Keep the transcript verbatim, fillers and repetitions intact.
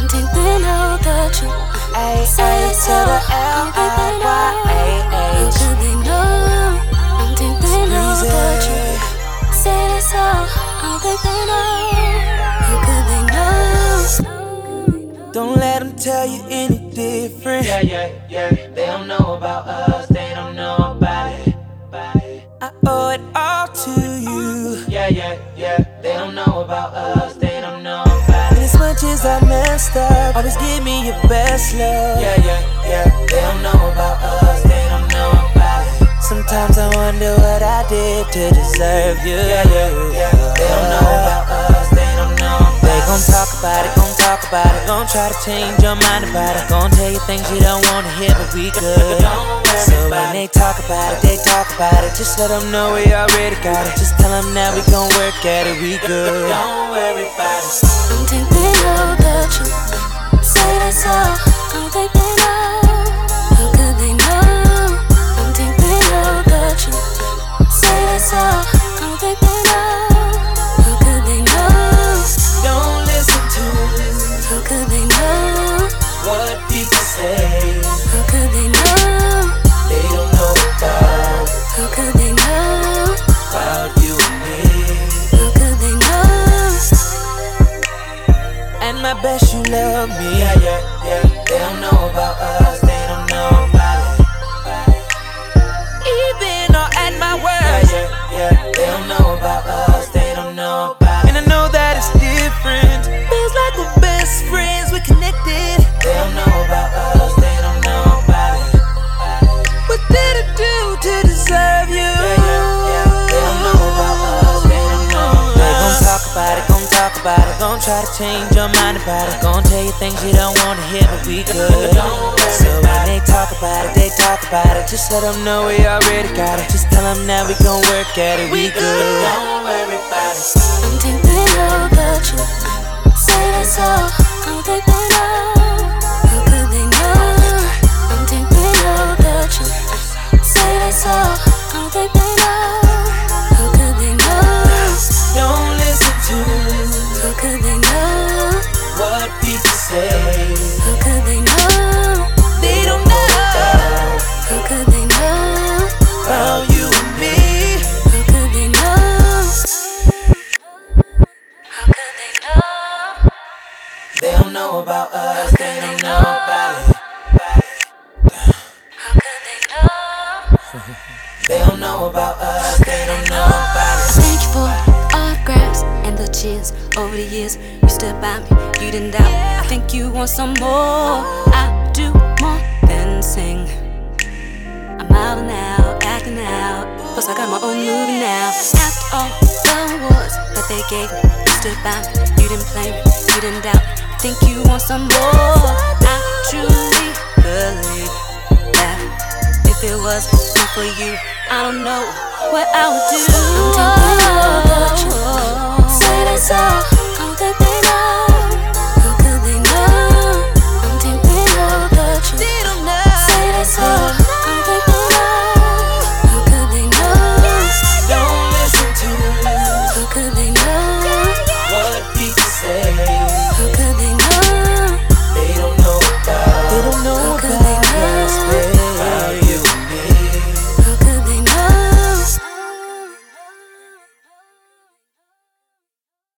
don't think they know the truth. A Say A it's to the all, L don't think they I Y A know. H. How could they know? Don't think they know the truth. Say it's all, don't think they know. How could they know? Don't let them tell you any different. Yeah, yeah, yeah. They don't know about us, they don't know about it. I owe it all to you. Yeah, yeah, yeah. They don't know about us, they don't know about And it. as much as I messed up, always give me your best love. Yeah, yeah, yeah. They don't know about us, they don't know about it. Sometimes I wonder what I did to deserve you. Yeah, yeah, yeah. They don't know about us, they don't know about it. They gon' talk about it, gon' talk about it, gon' try to change your mind about it, gon' tell you things you don't wanna hear, but we good. So when they talk about it, they talk about it. Just let them know we already got it. Just tell them that we gon' work at it, we good. Don't worry about it. Don't think they know the truth. Say that's all, don't think they know. How could they know? Don't think they know the truth. Say that's all, don't think they know. How could they know? Don't listen to How could they know? what people say. How could they know? They don't know about, How could they know? about you and me. How could they know? And my best you love me. Yeah, yeah, yeah. They don't know about us, they don't know about it. Even or at my Yeah, worst. yeah, yeah. They don't know about us, they don't know about And it. I know that it's different. Feels like we're best friends, we're connected. They don't know about us, they don't know about it. What did I do to deserve you? Yeah, yeah, yeah. They don't know about us, they don't know They about gon' us. talk about it, gon' talk about it, gon' try to change your mind about it, gon' tell you things you don't wanna hear, but we good. So when they talk about it, they talk about it. Just let them know we already got it. Just tell them that we gon' work at it, we good. Don't worry about it. Don't think they know the truth. Say that's all, don't think they know. How could they know? Don't think they know the truth. Say that's all, don't think they know. How could they know? Don't listen to How could they know? what people say. How could they know? They don't know How could they know? about you and me. How could they know? How could they know? They don't know about us, they don't know about it. How could they know? They don't know about us, they don't know about it. Thank you for autographs and the cheers over the years. You stood by me, you didn't doubt. I think you want some more. I do more than sing. I'm out and out, acting out. Plus I got my own movie now. After all the awards that they gave me, you stood by me, you didn't play me, you didn't doubt. I think you want some more. I truly believe that if it was not for you, I don't know what I would do. Say that's all.